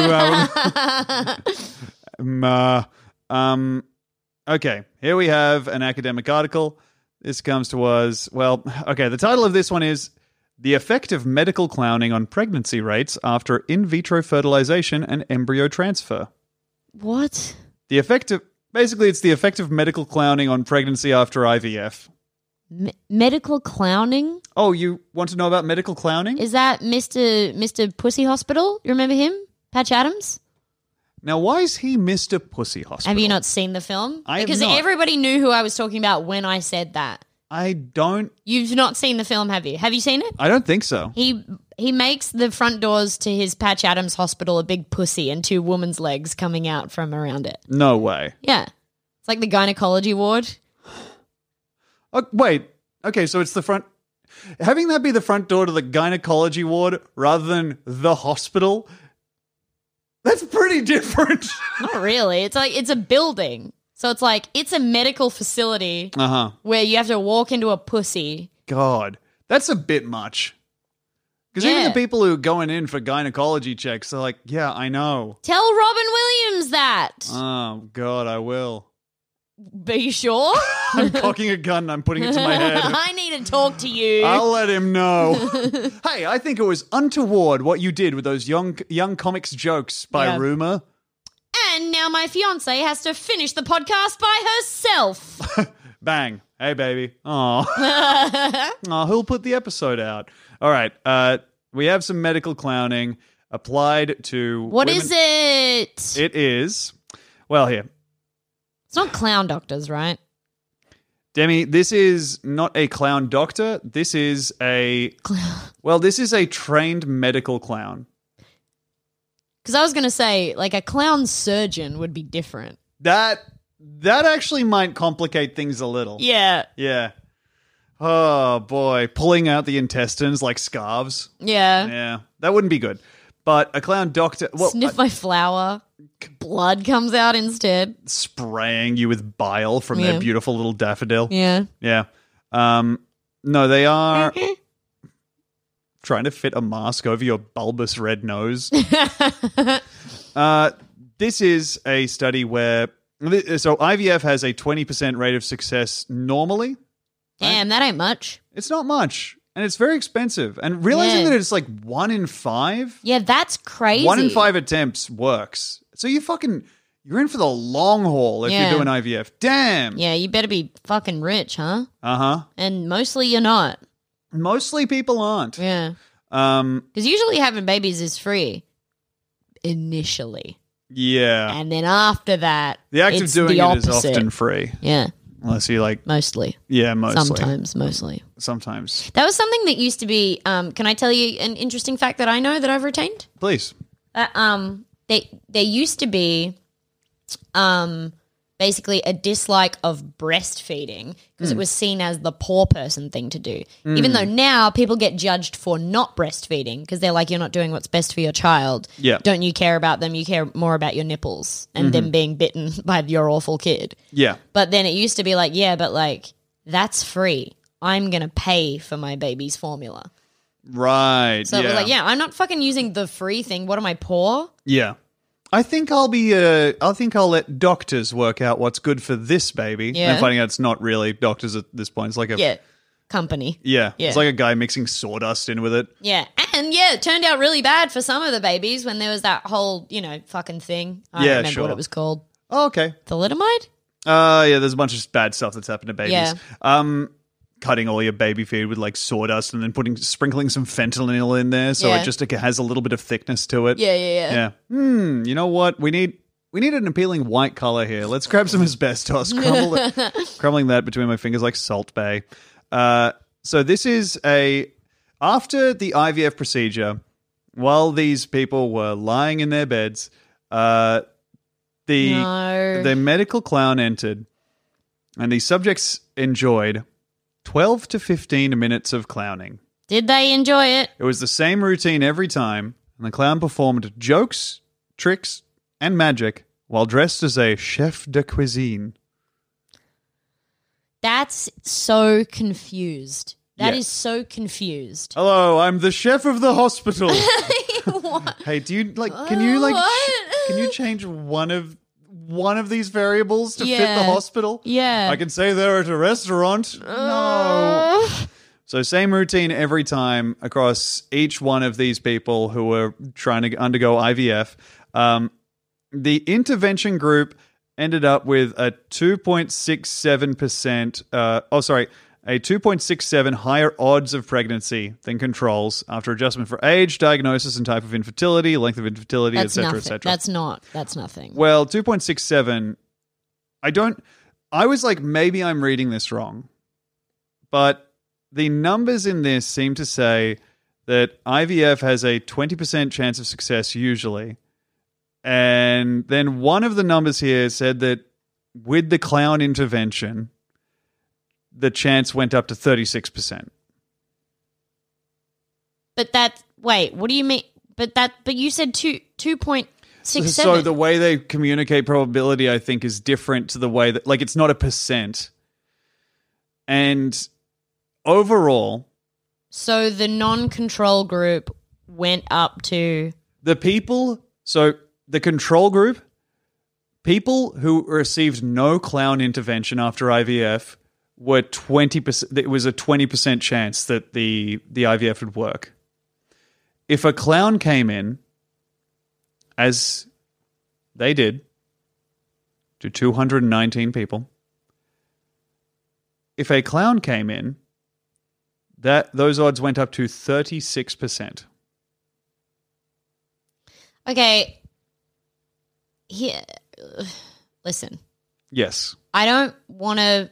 um, uh, um, okay, here we have an academic article. This comes to us, well, okay, the title of this one is The Effect of Medical Clowning on Pregnancy Rates After In Vitro Fertilization and Embryo Transfer. What? The effect of, basically it's the effect of medical clowning on pregnancy after I V F. Me- medical clowning? Oh, you want to know about medical clowning? Is that Mister Mister Pussy Hospital? You remember him? Patch Adams? Now, why is he Mister Pussy Hospital? Have you not seen the film? I have Because not. everybody knew who I was talking about when I said that. I don't... You've not seen the film, have you? Have you seen it? I don't think so. He he makes the front doors to his Patch Adams Hospital a big pussy and two women's legs coming out from around it. No way. Yeah. It's like the gynecology ward. Oh, wait. Okay, so it's the front... Having that be the front door to the gynecology ward rather than the hospital... That's pretty different. Not really. It's like it's a building. So it's like it's a medical facility Uh-huh. where you have to walk into a pussy. God, that's a bit much. Because even Yeah. the people who are going in for gynecology checks are like, yeah, I know. Tell Robin Williams that. Oh, God, I will. Are you sure? I'm cocking a gun and I'm putting it to my head. I need to talk to you. I'll let him know. Hey, I think it was untoward what you did with those young young comics jokes by Yeah. rumor. And now my fiance has to finish the podcast by herself. Bang. Hey, baby. Aw. Aw, who'll put the episode out? All right. Uh, we have some medical clowning applied to What women. is it? It is. Well, here. It's not clown doctors, right? Demi, this is not a clown doctor. This is a... Well, this is a trained medical clown. Because I was going to say, like, a clown surgeon would be different. That that actually might complicate things a little. Yeah. Yeah. Oh, boy. Pulling out the intestines like scarves. Yeah. Yeah. That wouldn't be good. But a clown doctor... Well, Sniff uh, my flower. Blood comes out instead. spraying you with bile from Yeah. their beautiful little daffodil. Yeah. Yeah. Um, no, they are trying to fit a mask over your bulbous red nose. uh, this is a study where... So I V F has a twenty percent rate of success normally. Damn, that ain't much. It's not much. And it's very expensive. And realizing Yeah. that it's like one in five... Yeah, that's crazy. One in five attempts works. So you fucking... You're in for the long haul if Yeah. you're doing I V F. Damn. Yeah, you better be fucking rich, huh? Uh-huh. And mostly you're not. Mostly people aren't. Yeah. Um, Because usually having babies is free initially. yeah. And then after that, The act it's of doing the it is opposite. often free. Yeah. Unless you like. Mostly. Yeah, mostly. Sometimes, mostly. Sometimes. That was something that used to be. Um, can I tell you an interesting fact that I know that I've retained? Please. Uh, um, they there used to be, um, basically a dislike of breastfeeding because Mm. it was seen as the poor person thing to do. Mm. Even though now people get judged for not breastfeeding because they're like, you're not doing what's best for your child. Yeah. Don't you care about them? You care more about your nipples and Mhm. them being bitten by your awful kid. Yeah. But then it used to be like, yeah, but like that's free. I'm gonna pay for my baby's formula. Right. So yeah. it was like, yeah, I'm not fucking using the free thing. What am I, poor? Yeah. I think I'll be. Uh, I think I'll let doctors work out what's good for this baby. Yeah. And finding out it's not really doctors at this point. It's like a Yeah, company. Yeah, Yeah. It's like a guy mixing sawdust in with it. Yeah, and yeah, it turned out really bad for some of the babies when there was that whole, you know, fucking thing. I Yeah, don't remember sure. what it was called. Oh, okay. Thalidomide? Uh yeah. There's a bunch of bad stuff that's happened to babies. Yeah. Um, cutting all your baby food with like sawdust and then putting sprinkling some fentanyl in there so Yeah. it just like, has a little bit of thickness to it. Yeah, yeah, yeah. Yeah. Hmm. You know what? We need we need an appealing white color here. Let's grab some asbestos, crumble it, crumbling that between my fingers like Salt Bay. Uh, so this is a after the I V F procedure, while these people were lying in their beds, uh, the No. the medical clown entered, and the subjects enjoyed twelve to fifteen minutes of clowning. Did they enjoy it? It was the same routine every time, and the clown performed jokes, tricks, and magic while dressed as a chef de cuisine. That's so confused. That Yeah. is so confused. Hello, I'm the chef of the hospital. Hey, do you like? Can you like? What? ch- can you change one of one of these variables to fit Yeah. the hospital? Yeah. I can say they're at a restaurant. No. So same routine every time across each one of these people who were trying to undergo I V F. Um, the intervention group ended up with a two point six seven percent. Uh, oh, sorry. A two point six seven higher odds of pregnancy than controls after adjustment for age, diagnosis, and type of infertility, length of infertility, et That's cetera, et nothing. cetera. That's not. That's nothing. Well, two point six seven, I don't, I was like, maybe I'm reading this wrong, but the numbers in this seem to say that I V F has a twenty percent chance of success usually. And then one of the numbers here said that with the clown intervention, the chance went up to thirty-six percent. But that wait, what do you mean? But that but you said two two point six So seven. the way they communicate probability, I think, is different to the way that, like, it's not a percent. And overall, So the non-control group went up to the people, so the control group, people who received no clown intervention after I V F were twenty percent. It was a twenty percent chance that the, the I V F would work. If a clown came in, as they did, to two hundred nineteen people, if a clown came in, that those odds went up to thirty-six percent. Okay. Here listen. Yes. I don't want to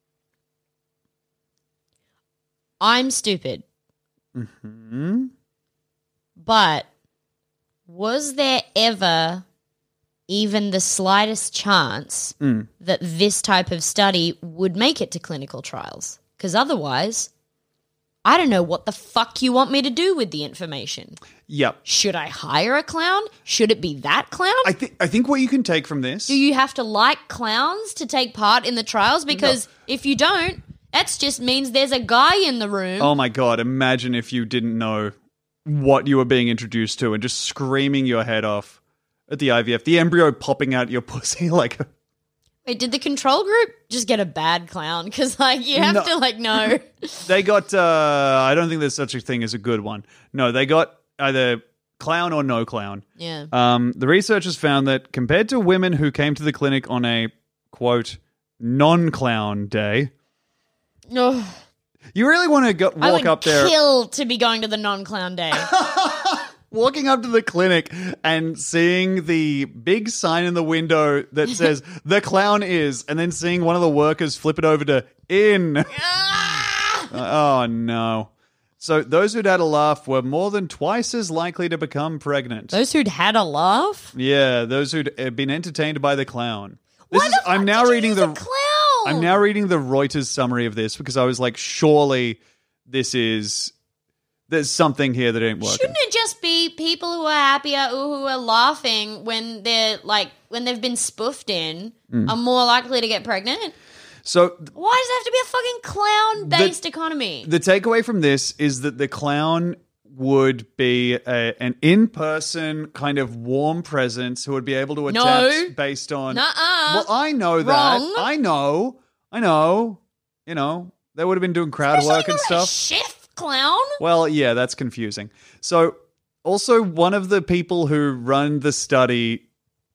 I'm stupid. Hmm. But was there ever even the slightest chance Mm. that this type of study would make it to clinical trials? Because otherwise, I don't know what the fuck you want me to do with the information. Yep. Should I hire a clown? Should it be that clown? I think I think what you can take from this. Do you have to like clowns to take part in the trials? Because if you don't, that just means there's a guy in the room. Oh my god, imagine if you didn't know what you were being introduced to and just screaming your head off at the I V F, the embryo popping out your pussy like Wait, did the control group just get a bad clown? Because, like, you have No. to, like, know. they got uh I don't think there's such a thing as a good one. No, they got either clown or no clown. Yeah. Um the researchers found that compared to women who came to the clinic on a quote non-clown day, No. You really want to go, walk I would up there. kill to be going to the non-clown day. Walking up to the clinic and seeing the big sign in the window that says the clown is, and then seeing one of the workers flip it over to in. Oh, no. So those who'd had a laugh were more than twice as likely to become pregnant. Those who'd had a laugh? Yeah, those who'd uh, been entertained by the clown. This Why is, the fuck I'm now did you reading use the a clown? I'm now reading the Reuters summary of this because I was like, surely this is there's something here that ain't working. Shouldn't it just be people who are happier, who are laughing when they're like when they've been spoofed in, Mm. are more likely to get pregnant? So Why does it have to be a fucking clown-based economy? the takeaway from this is that the clown would be a, an in-person kind of warm presence who would be able to No. adapt based on. Nuh-uh. Well, I know that. Wrong. I know. I know. You know, they would have been doing crowd Especially work and not a stuff. chef clown. Well, yeah, that's confusing. So, also, one of the people who run the study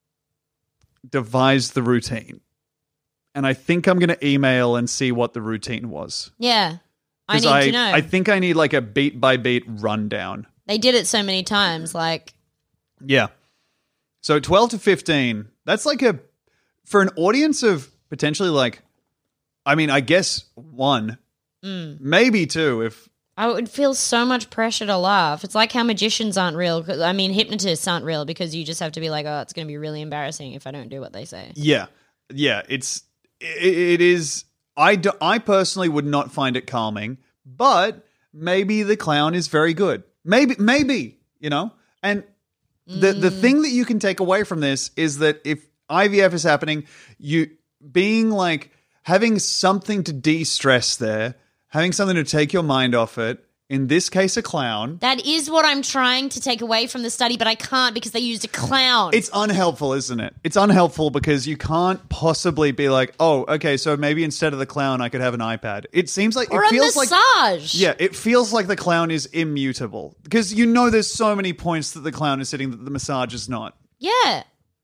devised the routine. And I think I'm going to email and see what the routine was. Yeah, I 'Cause need I, to know. I think I need like a beat by beat rundown. They did it so many times. Like, Yeah. So twelve to fifteen, that's like a, for an audience of potentially like, I mean, I guess one, mm. maybe two if. I would feel so much pressure to laugh. It's like how magicians aren't real. 'Cause- I mean, hypnotists aren't real because you just have to be like, oh, it's going to be really embarrassing if I don't do what they say. Yeah. Yeah. It's, it, it is, I, do, I personally would not find it calming, but maybe the clown is very good. Maybe, maybe, you know? And the, the thing that you can take away from this is that if I V F is happening, you being like, having something to de-stress there, having something to take your mind off it, in this case, a clown. That is what I'm trying to take away from the study, but I can't because they used a clown. It's unhelpful, isn't it? It's unhelpful because you can't possibly be like, oh, okay, so maybe instead of the clown, I could have an iPad. It seems like or it a feels like massage. yeah, it feels like the clown is immutable because you know there's so many points that the clown is hitting that the massage is not. Yeah.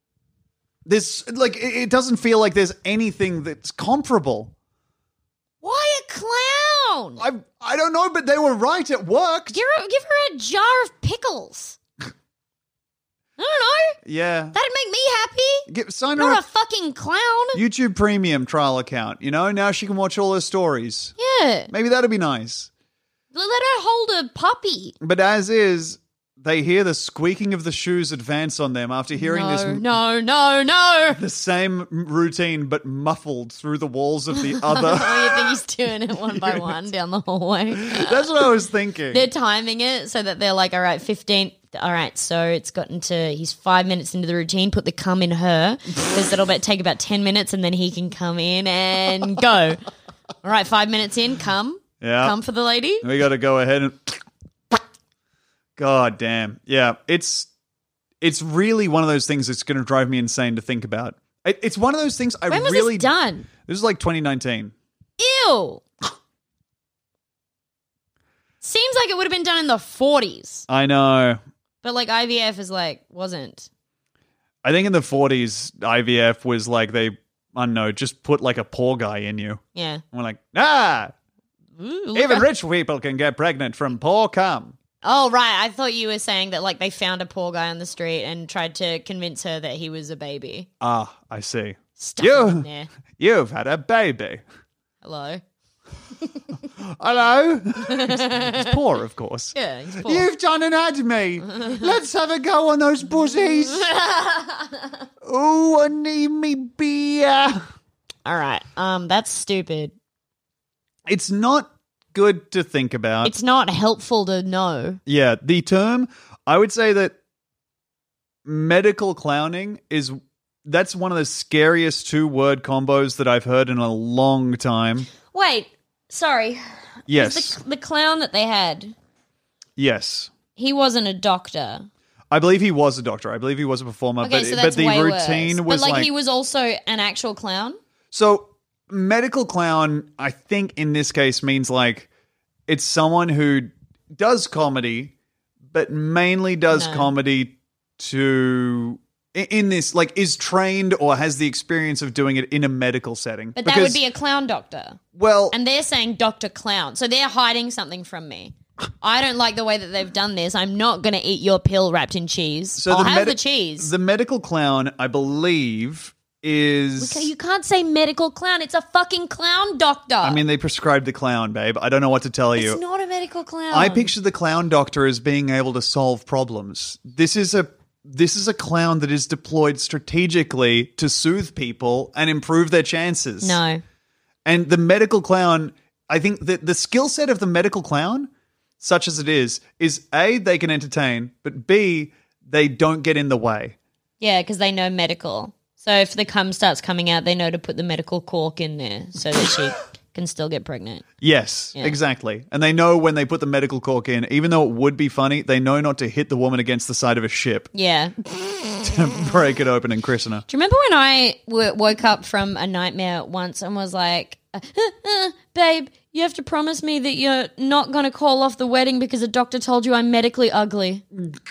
There's like it, it doesn't feel like there's anything that's comparable. Why a clown? I I don't know, but they were right. It worked. Give her, give her a jar of pickles. I don't know. Yeah. That'd make me happy. Get, sign her Not up. a fucking clown. YouTube Premium trial account. You know, now she can watch all her stories. Yeah. Maybe that'd be nice. Let her hold a puppy. But as is, they hear the squeaking of the shoes advance on them after hearing no, this. No, no, no. The same routine, but muffled through the walls of the other. Oh, you think he's doing it one by one down the hallway? That's what I was thinking. They're timing it so that they're like, all right, fifteen. All right, so it's gotten to, he's five minutes into the routine, put the cum in her, because that'll be, take about ten minutes and then he can come in and go. All right, five minutes in, come. Yeah. Come for the lady. We got to go ahead and. God damn. Yeah, it's it's really one of those things that's going to drive me insane to think about. It, it's one of those things I When was really. this done? This is like twenty nineteen. Ew. Seems like it would have been done in the forties. I know. But like I V F is like, wasn't. I think in the forties, I V F was like they, I don't know, just put like a poor guy in you. Yeah. And we're like, ah, Ooh, even look- rich people can get pregnant from poor cum. Oh, right. I thought you were saying that like they found a poor guy on the street and tried to convince her that he was a baby. Ah, I see. Stuff him in You, there. you've had a baby. Hello. Hello? He's, he's poor, of course. Yeah, he's poor. You've done and had me. Let's have a go on those pussies. Oh, I need me beer. All right. Um, that's stupid. It's not good to think about. It's not helpful to know. Yeah, the term, I would say that medical clowning is, that's one of the scariest two word combos that I've heard in a long time. Wait, sorry. Yes. The, the clown that they had, Yes. he wasn't a doctor. I believe he was a doctor. I believe he was a performer. Okay, but, so that's but the way routine worse. was But like, like he was also an actual clown? So, medical clown, I think in this case means like it's someone who does comedy, but mainly does No. comedy to i- in this, like, is trained or has the experience of doing it in a medical setting. But that would be a clown doctor. Well, and they're saying Doctor Clown. So they're hiding something from me. I don't like the way that they've done this. I'm not going to eat your pill wrapped in cheese. So I'll the have medi- the cheese. The medical clown, I believe, is. Okay, you can't say medical clown. It's a fucking clown doctor. I mean, they prescribed the clown, babe. I don't know what to tell you. it's not a medical clown. I picture the clown doctor as being able to solve problems. This is a this is a clown that is deployed strategically to soothe people and improve their chances. No. And the medical clown, I think that the skill set of the medical clown, such as it is, is A, they can entertain, but B, they don't get in the way. Yeah, because they know medical. So if the cum starts coming out, they know to put the medical cork in there so that she can still get pregnant. Yes, Yeah. exactly. And they know when they put the medical cork in, even though it would be funny, they know not to hit the woman against the side of a ship Yeah. to break it open and christen her. Do you remember when I w- woke up from a nightmare once and was like, uh, uh, babe, you have to promise me that you're not going to call off the wedding because a doctor told you I'm medically ugly.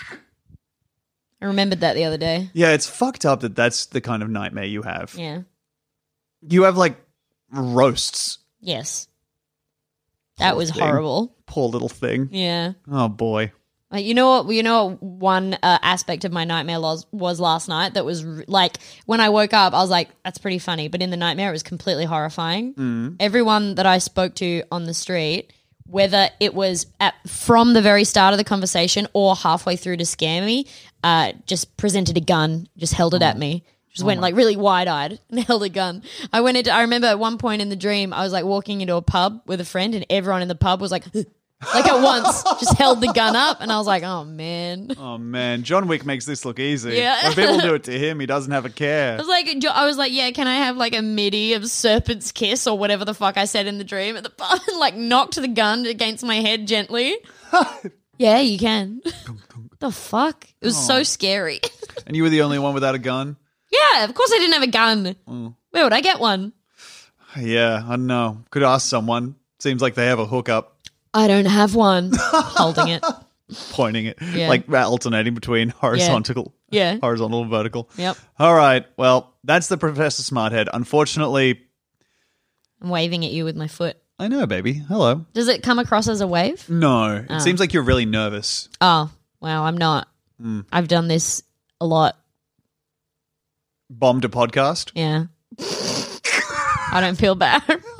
I remembered that the other day. Yeah, it's fucked up that that's the kind of nightmare you have. Yeah. You have, like, roasts. Yes. That Poor was thing. horrible. Poor little thing. Yeah. Oh, boy. Like, you know what? You know what one uh, aspect of my nightmare was, was last night that was r- like when I woke up, I was like, "That's pretty funny," but in the nightmare, it was completely horrifying. Mm. Everyone that I spoke to on the street, whether it was at from the very start of the conversation or halfway through to scare me, uh, just presented a gun, just held it at me. Just went like really wide-eyed and held a gun. I went into. I remember at one point in the dream, I was like walking into a pub with a friend, and everyone in the pub was like. Like at once, just held the gun up, and I was like, "Oh man!" Oh man, John Wick makes this look easy. Yeah. When people do it to him, he doesn't have a care. I was like, I was like, "Yeah, can I have like a midi of serpent's kiss or whatever the fuck I said in the dream at the pub?" And like knocked the gun against my head gently. Yeah, you can. The fuck? It was so scary. And you were the only one without a gun? Yeah, of course I didn't have a gun. Mm. Where would I get one? Yeah, I don't know. Could ask someone. Seems like they have a hookup. I don't have one. Holding it. Pointing it. Yeah. Like alternating between horizontal, Yeah. horizontal and vertical. Yep. All right. Well, that's the Professor Smarthead. Unfortunately, I'm waving at you with my foot. I know, baby. Hello. Does it come across as a wave? No. It Oh. seems like you're really nervous. Oh, wow, I'm not. Mm. I've done this a lot. Bombed a podcast? Yeah. I don't feel bad.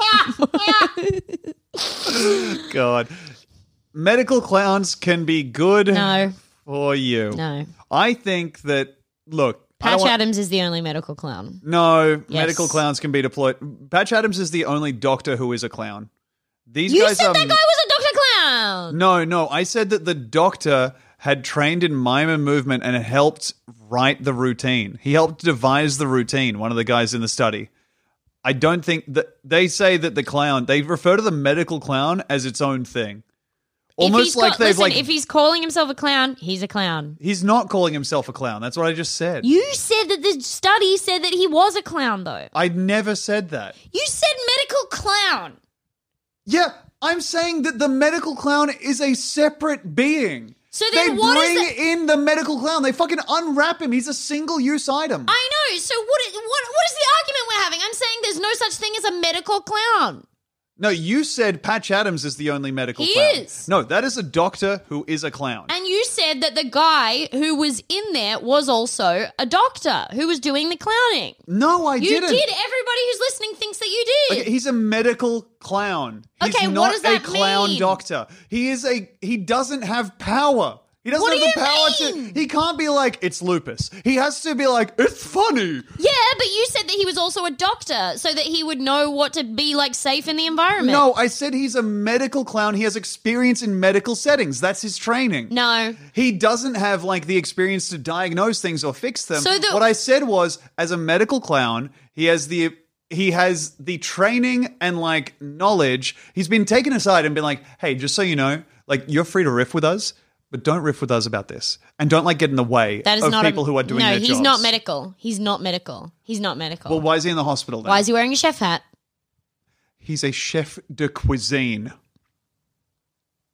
God. Medical clowns can be good No. for you. No. I think that, look. I don't Patch want- Adams is the only medical clown. No, Yes. medical clowns can be deployed. Patch Adams is the only doctor who is a clown. These You guys said are. that guy was a Doctor Clown. No, no. I said that the doctor had trained in mime and movement and helped write the routine. He helped devise the routine, one of the guys in the study. I don't think that they say that the clown, they refer to the medical clown as its own thing. If Almost he's like got- they've listen, like if he's calling himself a clown, he's a clown. he's not calling himself a clown. That's what I just said. You said that the study said that he was a clown, though. I never said that. You said medical clown. Yeah, I'm saying that the medical clown is a separate being. So then they what is bring the- in the medical clown. They fucking unwrap him. He's a single-use item. I know. So what is, what, what is the argument we're having? I'm saying there's no such thing as a medical clown. No, you said Patch Adams is the only medical He clown. is. No, that is a doctor who is a clown. And you said that the guy who was in there was also a doctor who was doing the clowning. No, I you didn't. did. Everybody who's listening thinks that you did. Okay, he's a medical clown. He's Okay, what not does a that clown mean? doctor. He is a he doesn't have power. He doesn't What have do the you power mean? to he can't be like it's lupus. He has to be like it's funny. Yeah, but you said that he was also a doctor so that he would know what to be like safe in the environment. No, I said he's a medical clown. He has experience in medical settings. That's his training. No. He doesn't have like the experience to diagnose things or fix them. So the- what I said was, as a medical clown, he has the he has the training and like knowledge. He's been taken aside and been like, "Hey, just so you know, like you're free to riff with us, but don't riff with us about this, and don't like get in the way That is of not people a, who are doing no, their he's jobs." not medical. He's not medical. He's not medical. Well, why is he in the hospital then? Why is he wearing a chef hat? He's a chef de cuisine.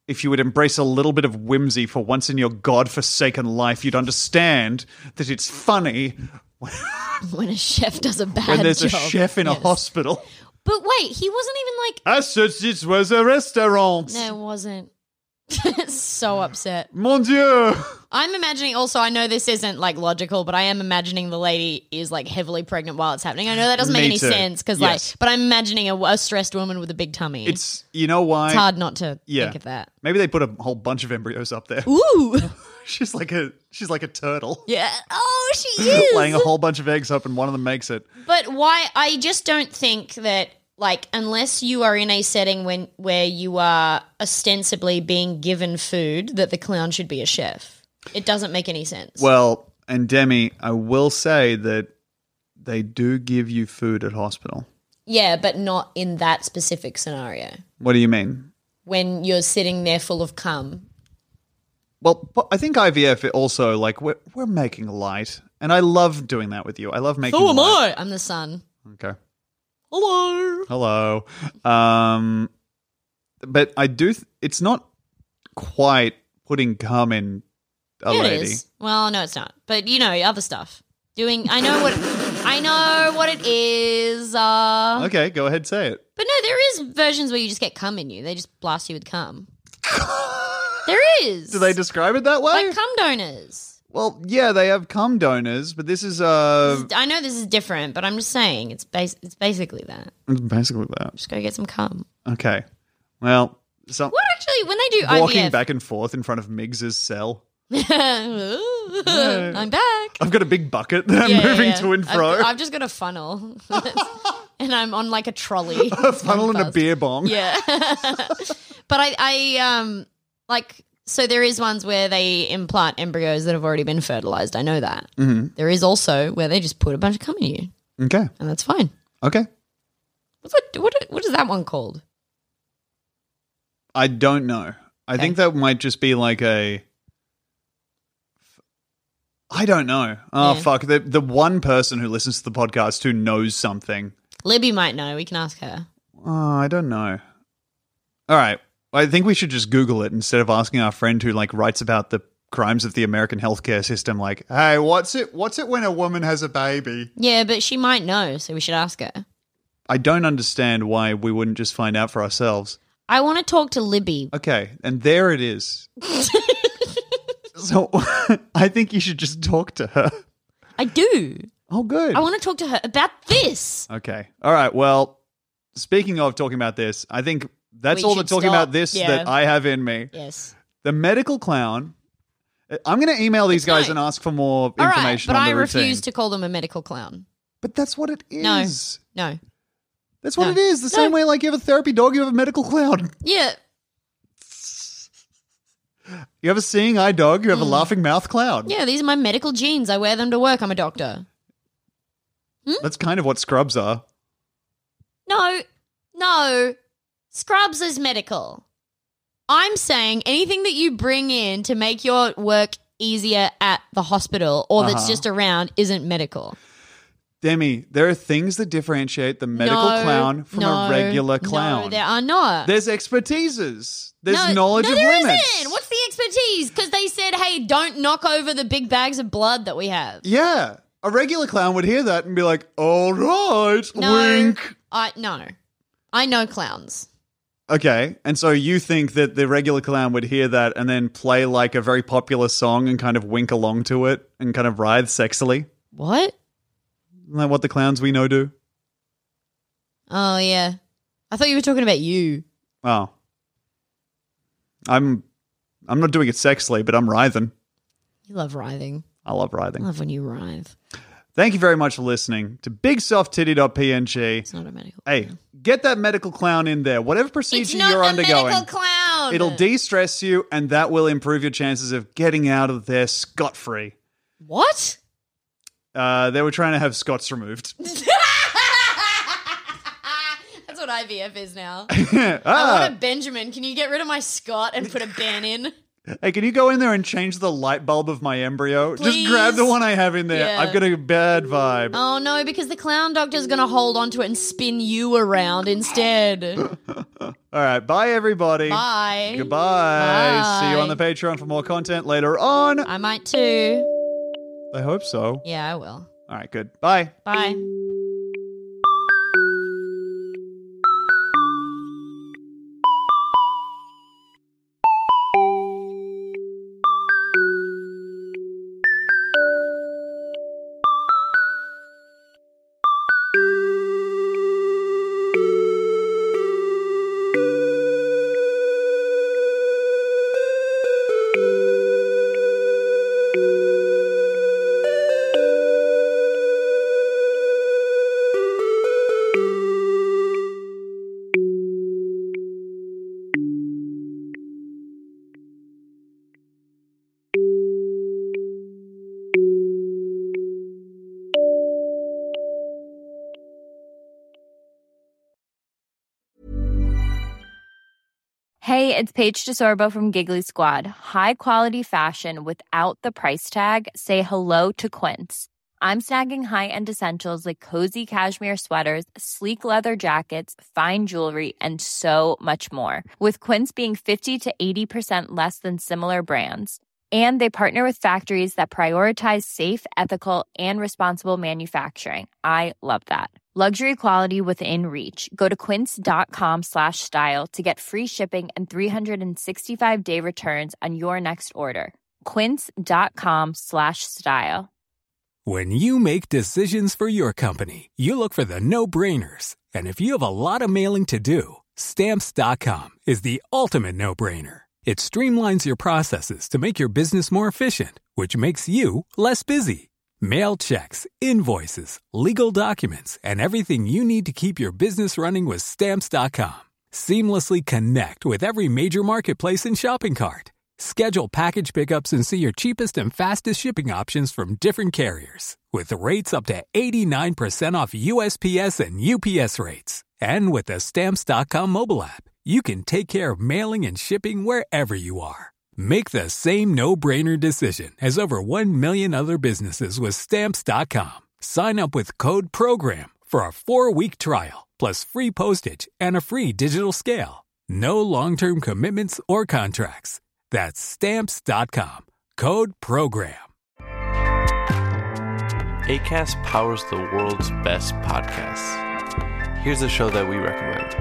if you would embrace a little bit of whimsy for once in your godforsaken life, you'd understand that it's funny when a chef does a bad when there's job. a chef in Yes. a hospital. But wait, he wasn't even like... I said it was a restaurant. No, it wasn't. So upset. Mon Dieu. I'm imagining also, I know this isn't like logical, but I am imagining the lady is like heavily pregnant while it's happening. I know that doesn't make Me any too. sense because Yes. like, but I'm imagining a, a stressed woman with a big tummy. It's, you know why? It's hard not to Yeah. think of that. Maybe they put a whole bunch of embryos up there. Ooh. she's like a she's like a turtle. Yeah. Oh, she is. Laying a whole bunch of eggs up and one of them makes it. But why? I just don't think that, like, unless you are in a setting when where you are ostensibly being given food, that the clown should be a chef. It doesn't make any sense. Well, and Demi, I will say that they do give you food at hospital. Yeah, but not in that specific scenario. What do you mean? When you're sitting there full of cum. Well, but I think I V F also, like, we're, we're making light. And I love doing that with you. I love making So am light. I. I'm the son. Okay. Hello. Hello. Um, but I do, th- it's not quite putting cum in a Yeah, lady. it is. Well, no, it's not. But you know, other stuff. Doing. I know what. I know what it is. Uh, Okay, go ahead, say it. But no, there is versions where you just get cum in you. They just blast you with cum. There is. Do they describe it that way? Like cum donors. Well, yeah, they have cum donors, but this is uh, This is- I know this is different, but I'm just saying it's bas- It's basically that. it's basically that. Just go get some cum. Okay. Well, some What actually? When they do walking I V F, back and forth in front of Miggs's cell. I'm back. I've got a big bucket that I'm Yeah, yeah, moving yeah. to and fro. I've, I've just got a funnel, and I'm on like a trolley. a funnel and a beer bong. Yeah. But I, I, um, like, so there is ones where they implant embryos that have already been fertilized. I know that. Mhm. There is also where they just put a bunch of cum in you, Okay. and that's fine. Okay. What's that, what, what is that one called? I don't know. I think that might just be like a. I don't know. Oh Yeah. fuck! The the one person who listens to the podcast who knows something. Libby might know. We can ask her. Oh, I don't know. All right. I think we should just Google it instead of asking our friend who like writes about the crimes of the American healthcare system. Like, hey, what's it? What's it when a woman has a baby? Yeah, but she might know, so we should ask her. I don't understand why we wouldn't just find out for ourselves. I want to talk to Libby. Okay, and there it is. So I think you should just talk to her. I do. Oh, good. I want to talk to her about this. Okay. All right. Well, speaking of talking about this, I think that's We all the should talking stop. about this Yeah. that I have in me. Yes. The medical clown. I'm going to email these guys and ask for more All right, information but on I the routine. refuse to call them a medical clown. But that's what it is. No. No. That's what No. it is. The same way like you have a therapy dog, you have a medical clown. Yeah. You have a seeing eye dog, you have a Mm. laughing mouth clown. Yeah, these are my medical genes. I wear them to work. I'm a doctor. That's kind of what scrubs are. No. No. Scrubs is medical. I'm saying anything that you bring in to make your work easier at the hospital or that's Uh-huh. just around isn't medical. Demi, there are things that differentiate the medical No, clown from no, a regular No, clown. there are not. There's expertises. There's no, knowledge no, of there limits. isn't. What's the expertise? Because they said, hey, don't knock over the big bags of blood that we have. Yeah. A regular clown would hear that and be like, all right, No. wink. I no. I know clowns. Okay. And so you think that the regular clown would hear that and then play like a very popular song and kind of wink along to it and kind of writhe sexily? What? Isn't that what the clowns we know do? Oh, yeah. I thought you were talking about you. Oh. I'm I'm not doing it sexily, but I'm writhing. You love writhing. I love I writhing. love when you writhe. Thank you very much for listening to big soft titty dot p n g. It's not a medical Hey, get that medical clown in there. Whatever procedure It's not you're the undergoing. medical clown. It'll de-stress you and that will improve your chances of getting out of there scot-free. What? Uh, they were trying to have Scots removed. That's what I V F is now. Ah. I want a Benjamin. Can you get rid of my Scott and put a Ben in? Hey, can you go in there and change the light bulb of my embryo? Please? Just grab the one I have in there. Yeah. I've got a bad vibe. Oh, no, because the clown doctor's going to hold onto it and spin you around instead. All right, bye, everybody. Bye. Goodbye. Bye. See you on the Patreon for more content later on. I might too. I hope so. Yeah, I will. All right, good. Bye. Bye. Hey, it's Paige DeSorbo from Giggly Squad. High quality fashion without the price tag. Say hello to Quince. I'm snagging high-end essentials like cozy cashmere sweaters, sleek leather jackets, fine jewelry, and so much more. With Quince being fifty to eighty percent less than similar brands. And they partner with factories that prioritize safe, ethical, and responsible manufacturing. I love that. Luxury quality within reach. Go to quince.com slash style to get free shipping and three sixty-five day returns on your next order. Quince.com slash style. When you make decisions for your company, you look for the no-brainers. And if you have a lot of mailing to do, Stamps dot com is the ultimate no-brainer. It streamlines your processes to make your business more efficient, which makes you less busy. Mail checks, invoices, legal documents, and everything you need to keep your business running with Stamps dot com. Seamlessly connect with every major marketplace and shopping cart. Schedule package pickups and see your cheapest and fastest shipping options from different carriers. With rates up to eighty-nine percent off U S P S and U P S rates. And with the Stamps dot com mobile app, you can take care of mailing and shipping wherever you are. Make the same no-brainer decision as over one million other businesses with Stamps dot com. Sign up with code PROGRAM for a four-week trial, plus free postage and a free digital scale. No long-term commitments or contracts. That's Stamps dot com. Code PROGRAM. Acast powers the world's best podcasts. Here's a show that we recommend.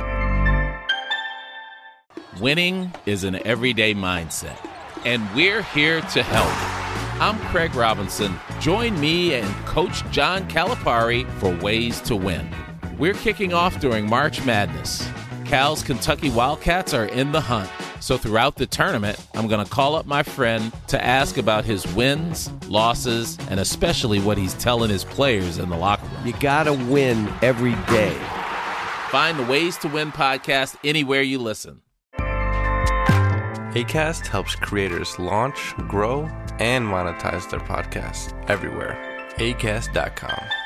Winning is an everyday mindset, and we're here to help. I'm Craig Robinson. Join me and Coach John Calipari for Ways to Win. We're kicking off during March Madness. Cal's Kentucky Wildcats are in the hunt. So throughout the tournament, I'm going to call up my friend to ask about his wins, losses, and especially what he's telling his players in the locker room. You got to win every day. Find the Ways to Win podcast anywhere you listen. Acast helps creators launch, grow, and monetize their podcasts everywhere. acast dot com.